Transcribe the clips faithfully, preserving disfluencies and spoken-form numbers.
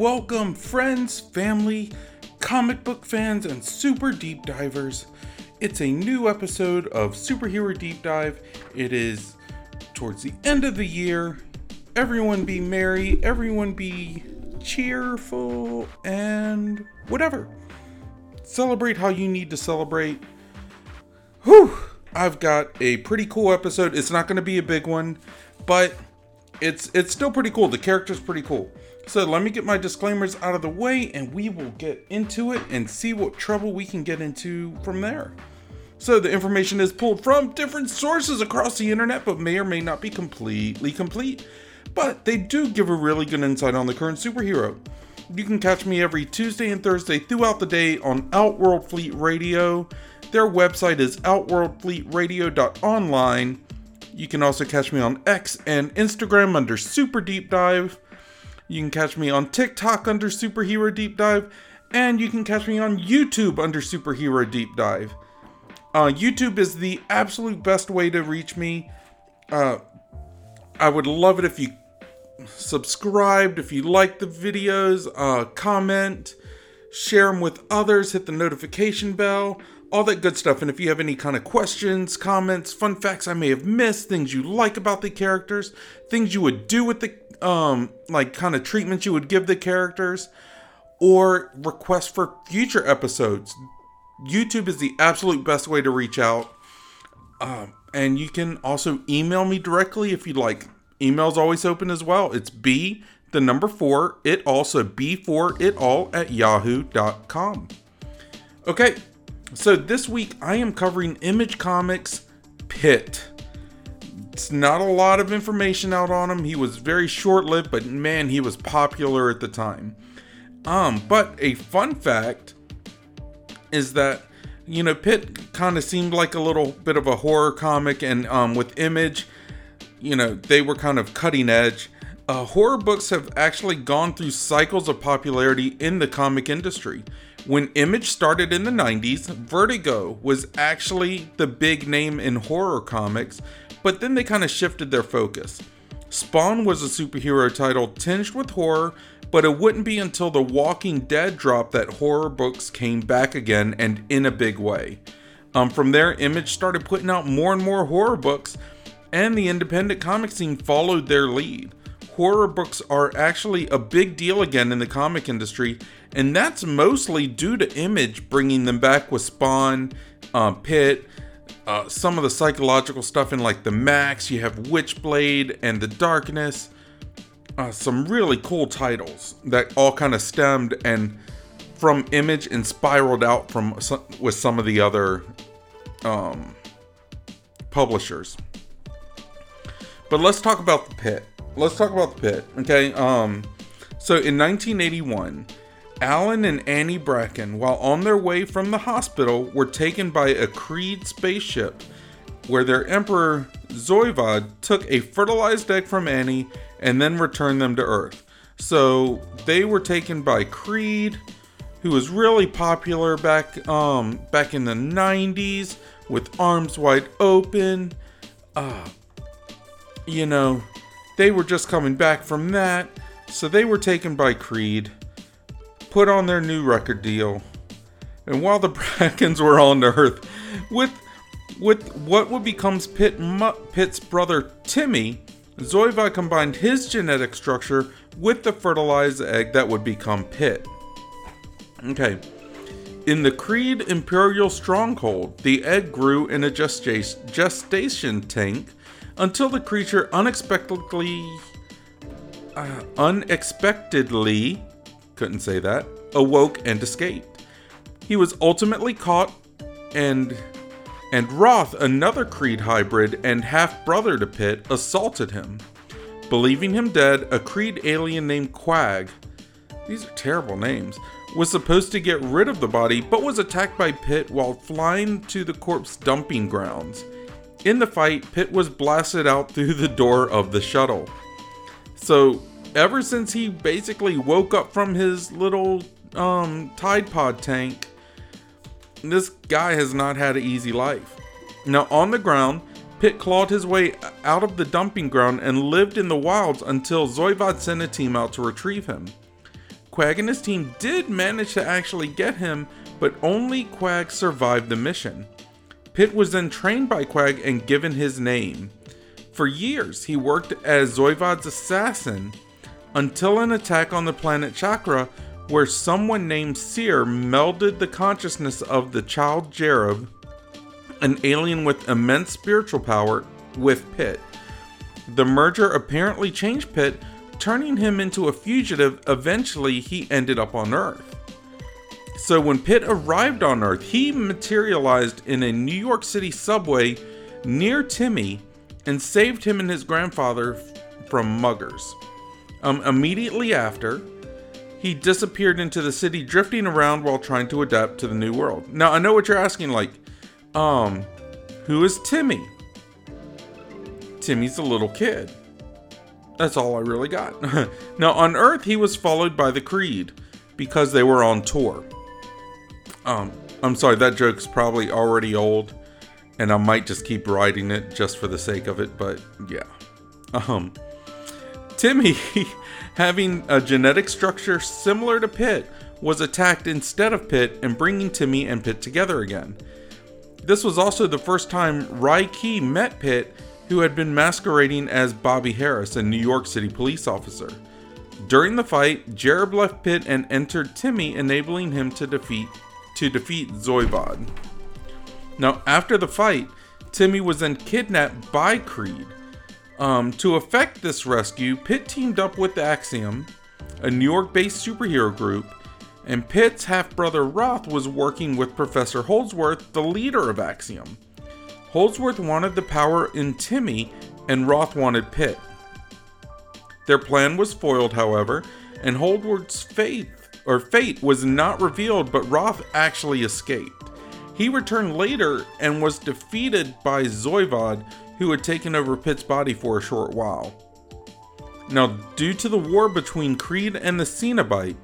Welcome, friends, family, comic book fans, and super deep divers. It's a new episode of Superhero Deep Dive. It is towards the end of the year. Everyone be merry, everyone be cheerful, and whatever. Celebrate how you need to celebrate. Whew! I've got a pretty cool episode. It's not going to be a big one, but it's it's still pretty cool. The character's pretty cool. So let me get my disclaimers out of the way and we will get into it and see what trouble we can get into from there. So the information is pulled from different sources across the internet, but may or may not be completely complete. But they do give a really good insight on the current superhero. You can catch me every Tuesday and Thursday throughout the day on Outworld Fleet Radio. Their website is outworld fleet radio dot online. You can also catch me on X and Instagram under Super Deep Dive. You can catch me on TikTok under Superhero Deep Dive. And you can catch me on YouTube under Superhero Deep Dive. Uh, YouTube is the absolute best way to reach me. Uh, I would love it if you subscribed, if you like the videos, uh, comment, share them with others, hit the notification bell, all that good stuff. And if you have any kind of questions, comments, fun facts I may have missed, things you like about the characters, things you would do with the, um, like kind of treatments you would give the characters, or requests for future episodes, YouTube is the absolute best way to reach out. Um, and you can also email me directly if you'd like. Email's always open as well. It's B, the number four, it also B four it all at yahoo dot com. Okay, so this week I am covering Image Comics' Pitt. It's not a lot of information out on him. He was very short-lived, but man, he was popular at the time. Um, but a fun fact is that, you know, Pitt kind of seemed like a little bit of a horror comic, and um, with Image, you know, they were kind of cutting edge. Uh, horror books have actually gone through cycles of popularity in the comic industry. When Image started in the nineties, Vertigo was actually the big name in horror comics, but then they kind of shifted their focus. Spawn was a superhero title tinged with horror, but it wouldn't be until The Walking Dead dropped that horror books came back again, and in a big way. Um, from there, Image started putting out more and more horror books, and the independent comic scene followed their lead. Horror books are actually a big deal again in the comic industry, and that's mostly due to Image bringing them back with Spawn, uh, Pitt, uh, some of the psychological stuff in like the Max. You have Witchblade and The Darkness. Uh, some really cool titles that all kind of stemmed and from Image and spiraled out from some, with some of the other um, publishers. But let's talk about the Pitt. Let's talk about the Pitt, okay? Um, so in nineteen eighty-one, Alan and Annie Bracken, while on their way from the hospital, were taken by a Creed spaceship where their emperor Zoivod took a fertilized egg from Annie and then returned them to Earth. So they were taken by Creed, who was really popular back um, back in the nineties with Arms Wide Open. Uh, you know, they were just coming back from that. So they were taken by Creed, put on their new record deal. And while the Brackens were on Earth, with with what would become Pitt, Pitt's brother Timmy, Zoivod combined his genetic structure with the fertilized egg that would become Pitt. Okay. In the Creed Imperial Stronghold, the egg grew in a gesta- gestation tank until the creature unexpectedly, uh, unexpectedly, couldn't say that, awoke and escaped. He was ultimately caught, and and Roth, another Creed hybrid and half-brother to Pitt, assaulted him. Believing him dead, a Creed alien named Quag, these are terrible names, was supposed to get rid of the body, but was attacked by Pitt while flying to the corpse dumping grounds. In the fight, Pitt was blasted out through the door of the shuttle. So, ever since he basically woke up from his little um, Tide Pod tank, this guy has not had an easy life. Now, on the ground, Pitt clawed his way out of the dumping ground and lived in the wilds until Zoivod sent a team out to retrieve him. Quag and his team did manage to actually get him, but only Quag survived the mission. Pitt was then trained by Quag and given his name. For years, he worked as Zoivod's assassin until an attack on the planet Chakra, where someone named Seer melded the consciousness of the child Jareb, an alien with immense spiritual power, with Pitt. The merger apparently changed Pitt, turning him into a fugitive. Eventually, he ended up on Earth. So when Pitt arrived on Earth, he materialized in a New York City subway near Timmy and saved him and his grandfather from muggers. Um, immediately after, he disappeared into the city, drifting around while trying to adapt to the new world. Now, I know what you're asking, like, um, who is Timmy? Timmy's a little kid. That's all I really got. Now, on Earth, he was followed by the Creed because they were on tour. Um, I'm sorry, that joke's probably already old, and I might just keep writing it just for the sake of it, but yeah. Um, Timmy, having a genetic structure similar to Pitt, was attacked instead of Pitt and bringing Timmy and Pitt together again. This was also the first time Rai Key met Pitt, who had been masquerading as Bobby Harris, a New York City police officer. During the fight, Jareb left Pitt and entered Timmy, enabling him to defeat to defeat Zoivod. Now, after the fight, Timmy was then kidnapped by Creed. Um, to effect this rescue, Pitt teamed up with Axiom, a New York-based superhero group, and Pitt's half-brother Roth was working with Professor Holdsworth, the leader of Axiom. Holdsworth wanted the power in Timmy, and Roth wanted Pitt. Their plan was foiled, however, and Holdsworth's fate, or fate was not revealed, but Roth actually escaped. He returned later and was defeated by Zoivod, who had taken over Pitt's body for a short while. Now, due to the war between Creed and the Cenobite,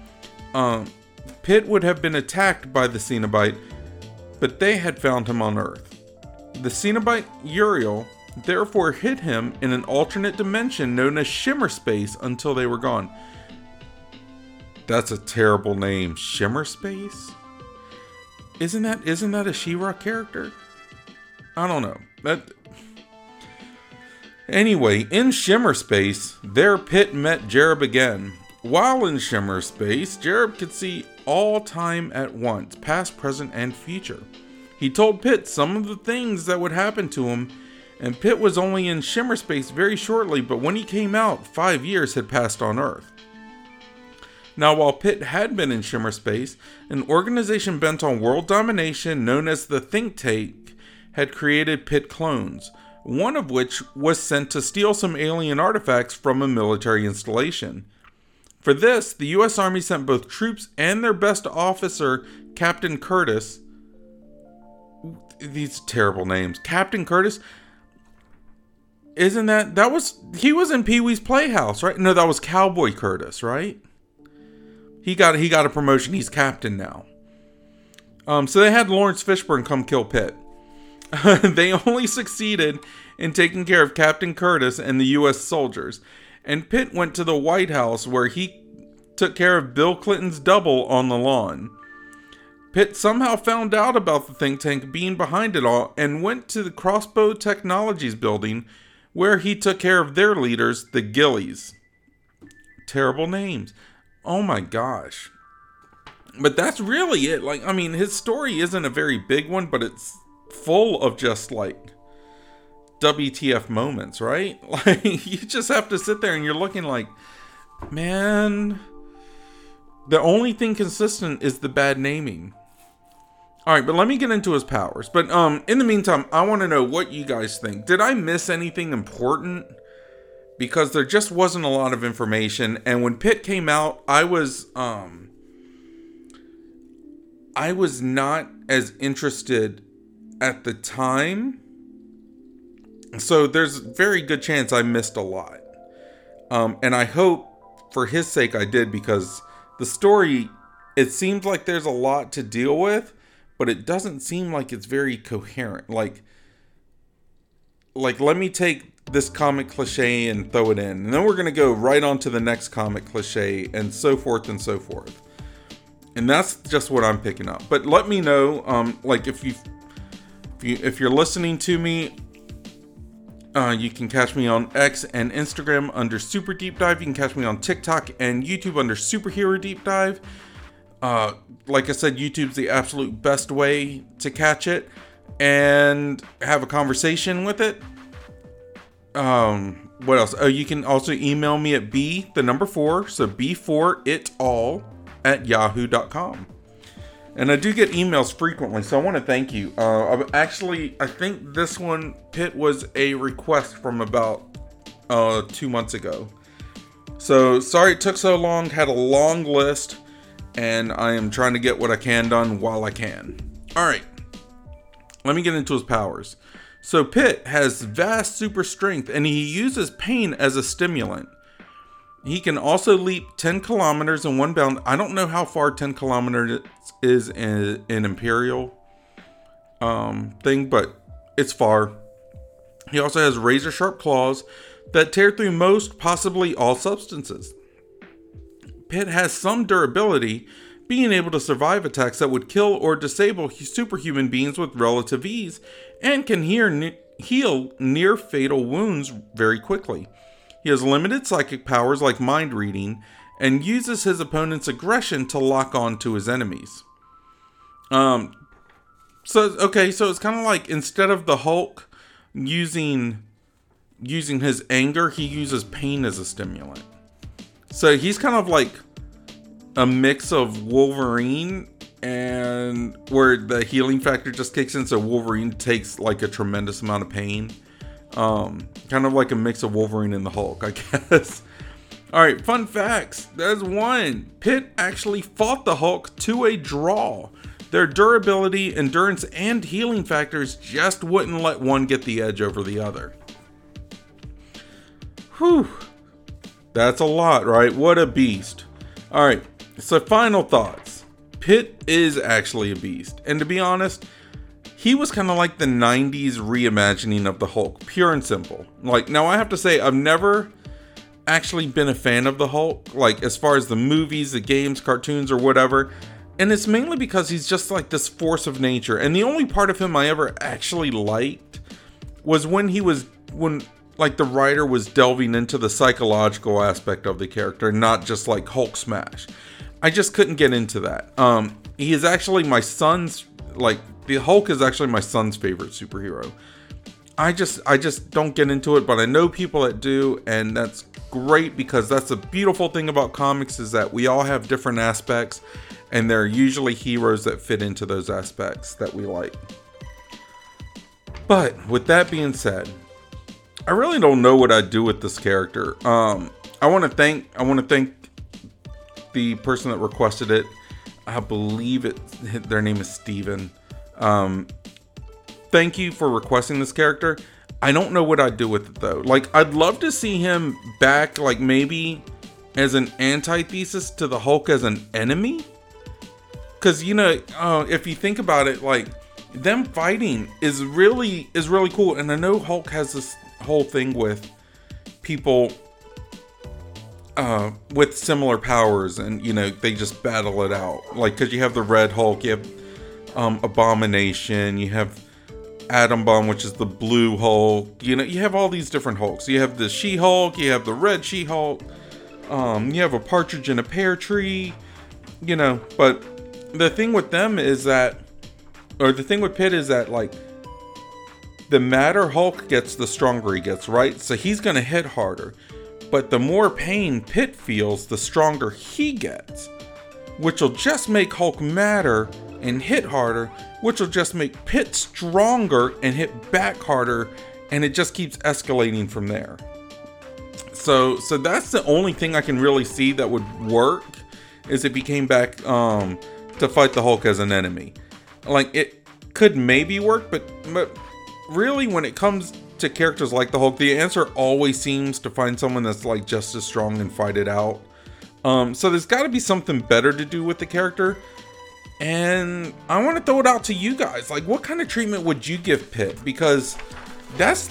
um, Pitt would have been attacked by the Cenobite, but they had found him on Earth. The Cenobite Uriel therefore hid him in an alternate dimension known as Shimmer Space until they were gone. That's a terrible name, Shimmer Space? Isn't that isn't that a She-Ra character? I don't know. That Anyway, in Shimmer Space, there Pitt met Jareb again. While in Shimmer Space, Jareb could see all time at once, past, present, and future. He told Pitt some of the things that would happen to him, and Pitt was only in Shimmer Space very shortly, but when he came out, five years had passed on Earth. Now, while Pitt had been in Shimmer Space, an organization bent on world domination known as the Think Tank had created Pitt clones, one of which was sent to steal some alien artifacts from a military installation. For this, the U S Army sent both troops and their best officer, Captain Curtis. These terrible names. Captain Curtis? Isn't that... That was... He was in Pee-wee's Playhouse, right? No, that was Cowboy Curtis, right? He got he got a promotion. He's captain now. Um, so they had Lawrence Fishburne come kill Pitt. They only succeeded in taking care of Captain Curtis and the U S soldiers. And Pitt went to the White House where he took care of Bill Clinton's double on the lawn. Pitt somehow found out about the think tank being behind it all and went to the Crossbow Technologies building where he took care of their leaders, the Gillies. Terrible names. Oh my gosh. But that's really it. Like, I mean, his story isn't a very big one, but it's full of just like W T F moments, right? Like, you just have to sit there and you're looking like, man, the only thing consistent is the bad naming. All right, but let me get into his powers. But um, in the meantime, I want to know what you guys think. Did I miss anything important? Because there just wasn't a lot of information. And when Pitt came out, I was um, I was not as interested at the time. So there's a very good chance I missed a lot. Um, and I hope for his sake I did, because the story, it seems like there's a lot to deal with, but it doesn't seem like it's very coherent. Like, like let me take this comic cliche and throw it in. And then we're going to go right on to the next comic cliche and so forth and so forth. And that's just what I'm picking up. But let me know, um, like if you, if you, if you're listening to me, uh, you can catch me on X and Instagram under Super Deep Dive. You can catch me on TikTok and YouTube under Superhero Deep Dive. Uh, like I said, YouTube's the absolute best way to catch it and have a conversation with it. Um, what else? Oh, you can also email me at b, the number four, so b four it all at yahoo dot com. And I do get emails frequently, so I want to thank you. Uh, I've actually, I think this one, Pitt, was a request from about uh, two months ago. So, sorry it took so long, had a long list, and I am trying to get what I can done while I can. Alright, let me get into his powers. So Pitt has vast super strength, and he uses pain as a stimulant. He can also leap ten kilometers in one bound. I don't know how far ten kilometers is in an Imperial um, thing, but it's far. He also has razor sharp claws that tear through most, possibly all substances. Pitt has some durability, being able to survive attacks that would kill or disable superhuman beings with relative ease, and can hear, heal near fatal wounds very quickly. He has limited psychic powers like mind reading, and uses his opponent's aggression to lock on to his enemies. Um, so, okay, so it's kind of like, instead of the Hulk using, using his anger, he uses pain as a stimulant. So he's kind of like a mix of Wolverine, and where the healing factor just kicks in, so Wolverine takes like a tremendous amount of pain. Um, kind of like a mix of Wolverine and the Hulk, I guess. Alright, fun facts. There's one. Pitt actually fought the Hulk to a draw. Their durability, endurance, and healing factors just wouldn't let one get the edge over the other. Whew. That's a lot, right? What a beast. Alright, so final thoughts. Pitt is actually a beast. And to be honest, he was kind of like the nineties reimagining of the Hulk. Pure and simple. Like, now I have to say, I've never actually been a fan of the Hulk. Like, as far as the movies, the games, cartoons, or whatever. And it's mainly because he's just like this force of nature. And the only part of him I ever actually liked was when he was... when like the writer was delving into the psychological aspect of the character, not just like Hulk smash. I just couldn't get into that. Um, he is actually my son's, like, the Hulk is actually my son's favorite superhero. I just, I just don't get into it, but I know people that do, and that's great, because that's the beautiful thing about comics, is that we all have different aspects, and there are usually heroes that fit into those aspects that we like. But with that being said, I really don't know what I'd do with this character. Um, I want to thank, I want to thank the person that requested it. I believe it, their name is Steven. Um, thank you for requesting this character. I don't know what I'd do with it though. Like, I'd love to see him back, like maybe as an antithesis to the Hulk as an enemy. Cause you know, uh, if you think about it, like them fighting is really, is really cool. And I know Hulk has this whole thing with people uh, with similar powers, and you know, they just battle it out. Like, cause you have the Red Hulk, you have um, Abomination, you have Atom Bomb, which is the Blue Hulk. You know, you have all these different Hulks. You have the She-Hulk, you have the Red She-Hulk, um, you have a partridge in a pear tree, you know. But the thing with them is that, or the thing with Pitt is that, like, the madder Hulk gets, the stronger he gets, right? So he's going to hit harder. But the more pain Pitt feels, the stronger he gets. Which will just make Hulk madder and hit harder, which will just make Pitt stronger and hit back harder. And it just keeps escalating from there. So, so that's the only thing I can really see that would work, is if he came back um, to fight the Hulk as an enemy. Like, it could maybe work, but... but really, when it comes to characters like the Hulk, the answer always seems to find someone that's like just as strong and fight it out. Um, so there's got to be something better to do with the character. And I want to throw it out to you guys. Like, what kind of treatment would you give Pitt? Because that's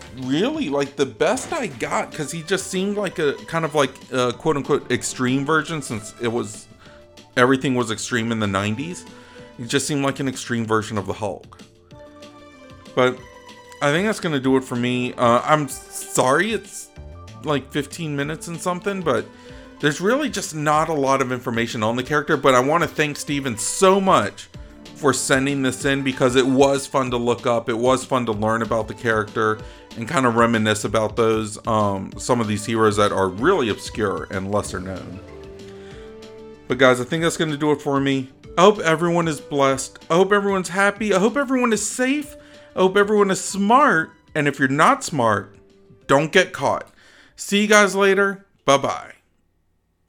really like the best I got, because he just seemed like a kind of like a quote unquote extreme version, since it was everything was extreme in the nineties. He just seemed like an extreme version of the Hulk. But I think that's gonna do it for me. uh, I'm sorry it's like fifteen minutes and something, but there's really just not a lot of information on the character. But I want to thank Steven so much for sending this in, because it was fun to look up. It was fun to learn about the character and kind of reminisce about those um, some of these heroes that are really obscure and lesser known. But guys, I think that's going to do it for me. I hope everyone is blessed. I hope everyone's happy. I hope everyone is safe. I hope everyone is smart. And if you're not smart, don't get caught. See you guys later. Bye-bye.